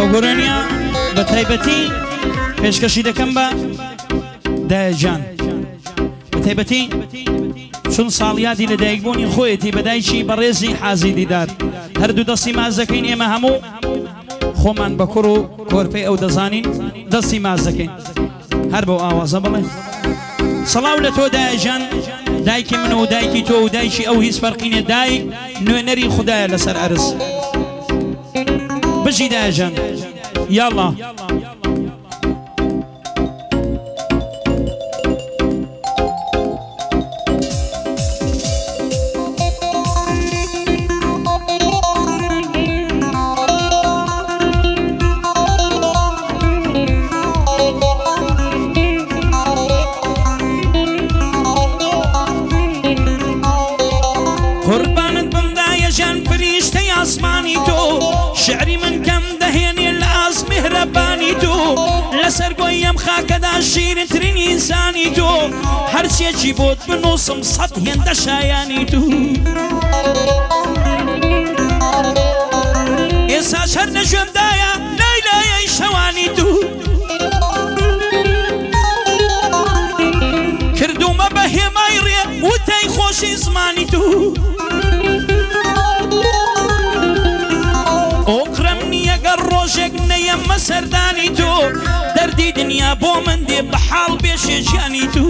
گۆگۆرانیا بە تایبەتی پێشکەشی دەکەم بە دایەجان بە تایبەتی چون ساڵیادی لە دایکبوونی خۆیەتی بە دایکی بەڕێزی حازی دیدار هەردوو دەستی ماز دەکەین ئێمە هەموو خۆمان بە کوڕ و کۆرپەی ئەو دەزانین دەستی ماز دەکەین هەر بەو ئاوازە بڵێ سەڵاو لە تۆ دایەجان دایکی من و دایکی تۆ و دایکی ئەو هیچ فەرقینێ دایک نوێنەری خوددایە لەسەر ئەرز بژی دایەجان یاڵڵا ئاسمانی تۆ شعری من کەم دەهێنێ لە ئاز مهرەبانی تۆ لەسەر گۆی ئەم خاکەدا شیرترین ئینسانی تۆ هەرچێکی بۆت بنووسم سەد هێندە شایانی تو ئێساش هەر نەژێمدایە لای لایەی شەوانی تو کردومە بە هێمای ڕێ وتەی خۆشی زمانی تو ئۆقرەم نییە گەڕ ڕۆژێک نەیەممە سەردانی تۆ دەردی دنیا بۆ من دێ بە حاڵ بێشێژیانی تو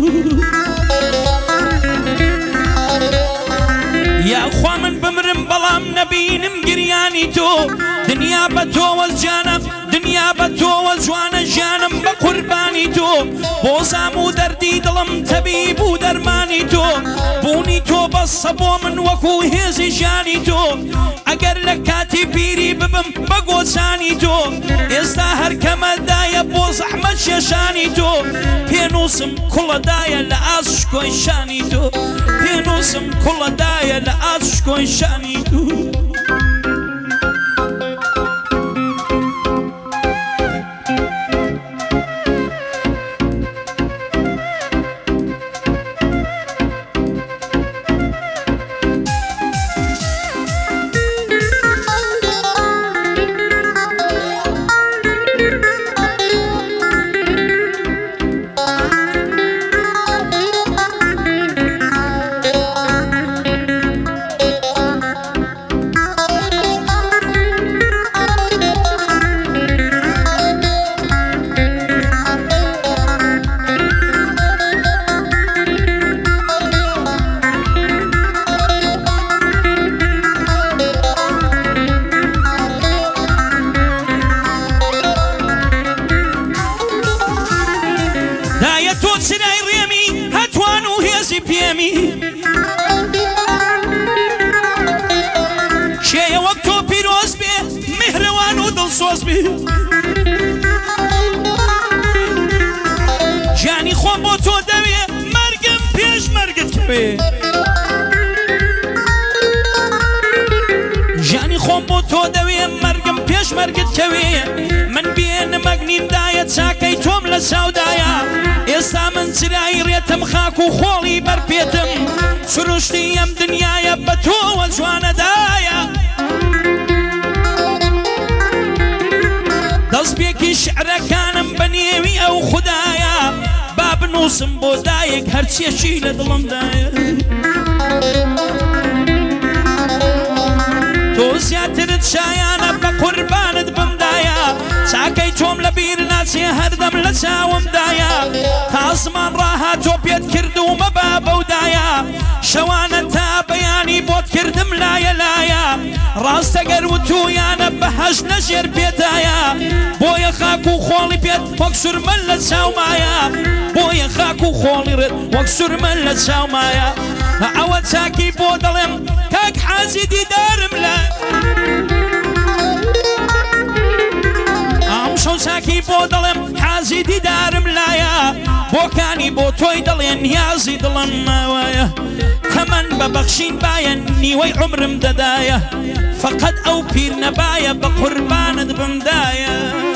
یاخوا من بمرم بەڵام نەبینم گریانی تۆ دنیا بە تۆوە جانم دنیا بە تۆوە جوانە ژیانم بە قوربانی تۆ بۆ زام و دەردی دڵم تەبیب و دەرمانی تۆ بوونی تۆ بەسە بۆ من وەکو هێزی ژیانی تۆ ئەگەر لە کاتی پیری ببم بە گۆچانی تۆ ئێستا هەرکەمەدایە بۆ زەحمەت شێشانی تۆ پێنووسم کوڵەدایە لە ئاز شکۆی شانی تۆ پێنووسم کوڵەدایە لە ئاز شکۆی شانی تۆ شێیە وەک تۆ پیرۆز بێ میهرەوان و دڵسۆز بێ ژیانی خۆم بۆ تۆ دەوێ مەرگم پێش مەرگت کەوێ ژیانی خۆم بۆ تۆ دەوێ مەرگم پێش مەرگت کەوێ من بێنمەگنیمدایە چاکەی تۆم لە چاودایە ئێستا من چرای ڕێتم خاک و خۆڵی بەرپێتم سروشتی ئەم دنیایە بە تۆوە جوانەدایە دەستپێکی شعرەکانم بە نێوی ئەو خوددایە با بنووسم بۆ دایەک هەرچێکی لە دڵمدایە تۆ زیاترت شایانە بە قوربانت بمدایە چاکەی تۆم لە بیر ناچێ هەردەم لە چاومدایە تاسمان ڕاهاتۆ پێت کردومە با بەودایە شەوانە تا بەیانی بۆت کردم لایە لایە ڕاستەگەر وتویانە بەهەش نەژێر پێدایە بۆیە خاک و خۆڵی پێت وەک سورمەل لە چاومایە بۆیە خاک و خۆڵی ڕێت وەک سورمەل لە چاومایە ئەوە چاکی بۆ دەڵێم کاک حازی دیدارم لە ئەم شەو چاکی بۆ دەڵێم حازی دیدارم لایە بۆکانی بۆ تۆی دەڵێن نیازی دڵم ماوایە تەمەن بە بەخشین باە نیوەی عمرم دەدایە فەقەت ئەو پیر نەبایە بە قوربانت بمدایە